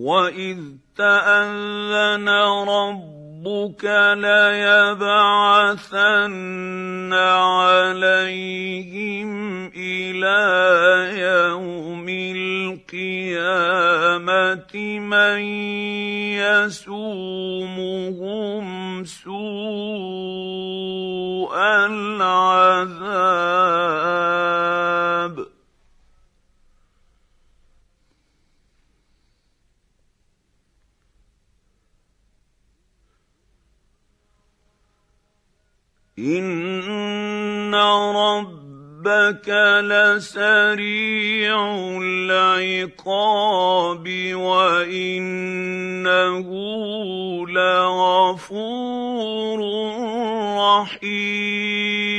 وَإِذْ تَأَذَّنَ رَبُّكَ لَيَبْعَثَنَّ عَلَيْهِمْ إِلَىٰ يَوْمِ الْقِيَامَةِ مَن يَسُومُهُمْ سُوءَ الْعَذَابِ إِنَّ رَبَّكَ لَسَرِيعُ الْعِقَابِ وَإِنَّهُ لَغَفُورٌ رَّحِيمٌ